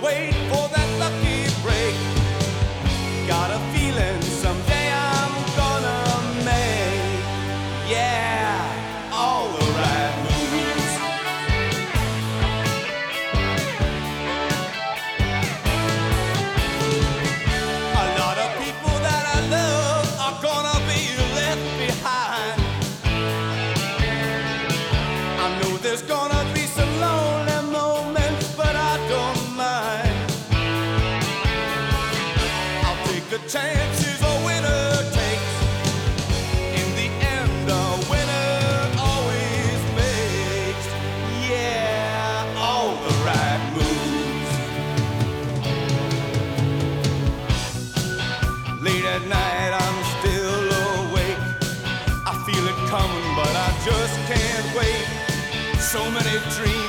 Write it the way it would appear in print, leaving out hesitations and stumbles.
wait for that lucky break. Got a feeling someday I'm gonna make, yeah, all the right moves. A lot of people that I love are gonna be left behind. I know there's gonna be some lonely moments, but I don't mind. I'll take the chances a winner takes. In the end, a winner always makes, yeah, all the right moves. Late at night, I'm still awake. I feel it coming, but I just can't wait. So many dreams